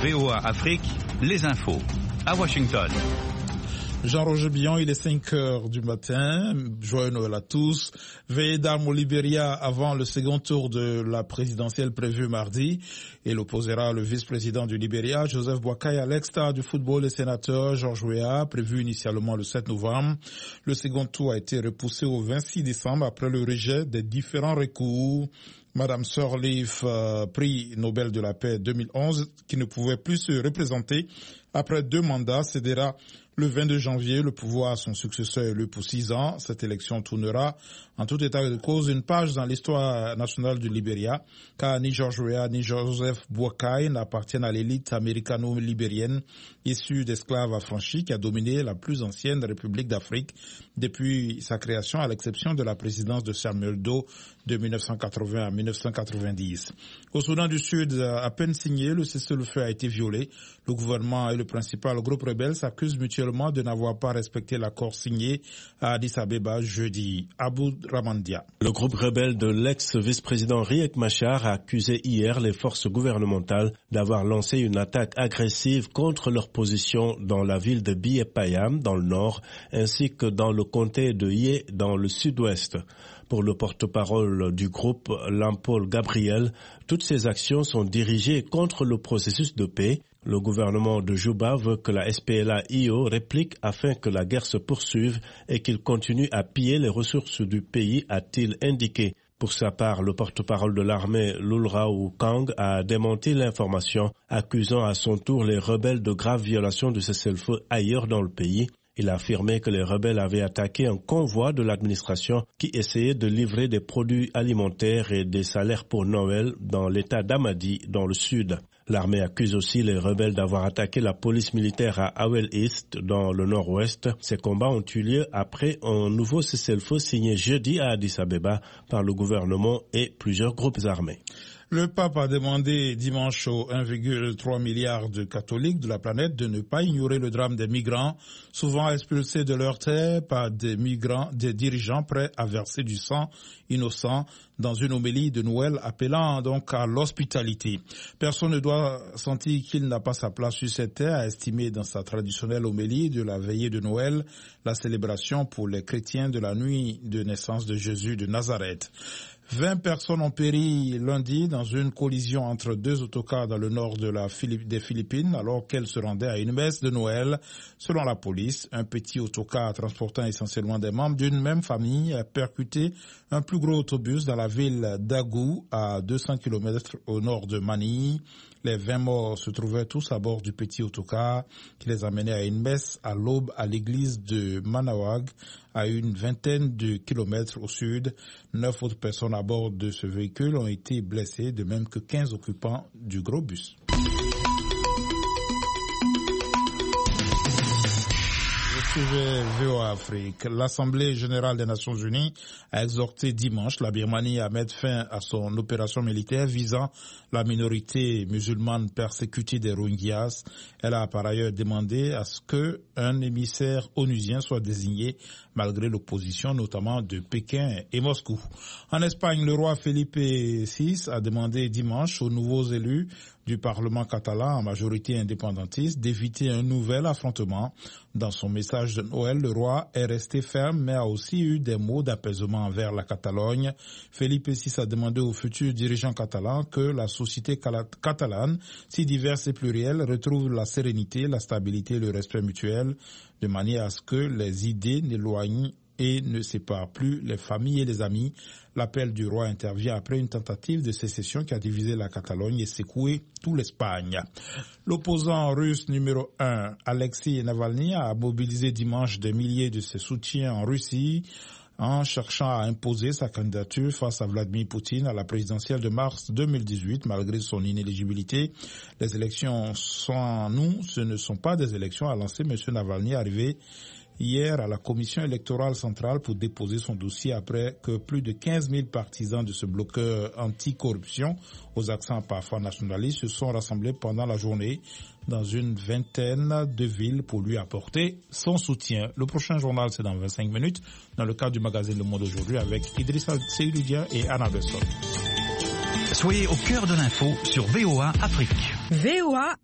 VOA Afrique, les infos. À Washington. Jean-Roger Billon, il est 5 heures du matin. Joyeux Noël à tous. Veillée d'armes au Libéria avant le second tour de la présidentielle prévue mardi. Il opposera le vice-président du Libéria, Joseph Boakai, à l'ex-star du football et sénateur George Weah, prévu initialement le 7 novembre. Le second tour a été repoussé au 26 décembre après le rejet des différents recours. Madame Sirleaf, prix Nobel de la paix 2011, qui ne pouvait plus se représenter après 2 mandats, cédera le 22 janvier le pouvoir à son successeur élu pour 6 ans. Cette élection tournera en tout état de cause une page dans l'histoire nationale du Libéria, car ni George Weah ni Joseph Boakai n'appartiennent à l'élite américano-libérienne issue d'esclaves affranchis qui a dominé la plus ancienne république d'Afrique depuis sa création, à l'exception de la présidence de Samuel Doe de 1980 à 1990. Au Soudan du Sud, à peine signé, le cessez-le-feu a été violé. Le gouvernement et le principal groupe rebelle s'accusent mutuellement de n'avoir pas respecté l'accord signé à Addis Abeba jeudi. Abou Ramandia. Le groupe rebelle de l'ex-vice-président Riek Machar a accusé hier les forces gouvernementales d'avoir lancé une attaque agressive contre leur position dans la ville de Biepayam dans le nord, ainsi que dans le comté de Yé dans le sud-ouest. Pour le porte-parole du groupe, Lampol Gabriel, toutes ces actions sont dirigées contre le processus de paix. Le gouvernement de Juba veut que la SPLA-IO réplique afin que la guerre se poursuive et qu'il continue à piller les ressources du pays, a-t-il indiqué. Pour sa part, le porte-parole de l'armée, Lulrao Kang, a démenti l'information, accusant à son tour les rebelles de graves violations de cessez-le-feu ailleurs dans le pays. Il a affirmé que les rebelles avaient attaqué un convoi de l'administration qui essayait de livrer des produits alimentaires et des salaires pour Noël dans l'état d'Amadi, dans le sud. L'armée accuse aussi les rebelles d'avoir attaqué la police militaire à Awel East, dans le nord-ouest. Ces combats ont eu lieu après un nouveau cessez-le-feu signé jeudi à Addis Abeba par le gouvernement et plusieurs groupes armés. Le pape a demandé dimanche aux 1,3 milliard de catholiques de la planète de ne pas ignorer le drame des migrants, souvent expulsés de leur terre par des dirigeants prêts à verser du sang innocent, dans une homélie de Noël appelant donc à l'hospitalité. Personne ne doit sentir qu'il n'a pas sa place sur cette terre, a estimé dans sa traditionnelle homélie de la veillée de Noël la célébration pour les chrétiens de la nuit de naissance de Jésus de Nazareth. 20 personnes ont péri lundi dans une collision entre 2 autocars dans le nord des Philippines alors qu'elles se rendaient à une messe de Noël. Selon la police, un petit autocar transportant essentiellement des membres d'une même famille a percuté un plus gros autobus dans la ville d'Agou, à 200 km au nord de Manille. Les 20 morts se trouvaient tous à bord du petit autocar qui les amenait à une messe à l'aube à l'église de Manawag, à une vingtaine de kilomètres au sud. 9 autres personnes à bord de ce véhicule ont été blessées, de même que 15 occupants du gros bus. Sujet VOA Afrique. L'Assemblée générale des Nations unies a exhorté dimanche la Birmanie à mettre fin à son opération militaire visant la minorité musulmane persécutée des Rohingyas. Elle a par ailleurs demandé à ce qu'un émissaire onusien soit désigné malgré l'opposition notamment de Pékin et Moscou. En Espagne, le roi Felipe VI a demandé dimanche aux nouveaux élus du Parlement catalan en majorité indépendantiste d'éviter un nouvel affrontement. Dans son message de Noël, le roi est resté ferme mais a aussi eu des mots d'apaisement envers la Catalogne. Felipe VI a demandé aux futurs dirigeants catalans que la société catalane, si diverse et plurielle, retrouve la sérénité, la stabilité et le respect mutuel, de manière à ce que les idées n'éloignent et ne sépare plus les familles et les amis. L'appel du roi intervient après une tentative de sécession qui a divisé la Catalogne et secoué tout l'Espagne. L'opposant russe numéro 1, Alexei Navalny, a mobilisé dimanche des milliers de ses soutiens en Russie en cherchant à imposer sa candidature face à Vladimir Poutine à la présidentielle de mars 2018, malgré son inéligibilité. Les élections sans nous, ce ne sont pas des élections, a lancé M. Navalny, arrivé hier à la commission électorale centrale pour déposer son dossier après que plus de 15 000 partisans de ce bloqueur anticorruption, aux accents parfois nationalistes, se sont rassemblés pendant la journée dans une vingtaine de villes pour lui apporter son soutien. Le prochain journal, c'est dans 25 minutes, dans le cadre du magazine Le Monde aujourd'hui, avec Idrissa Seydoudia et Anna Besson. Soyez au cœur de l'info sur VOA Afrique. VOA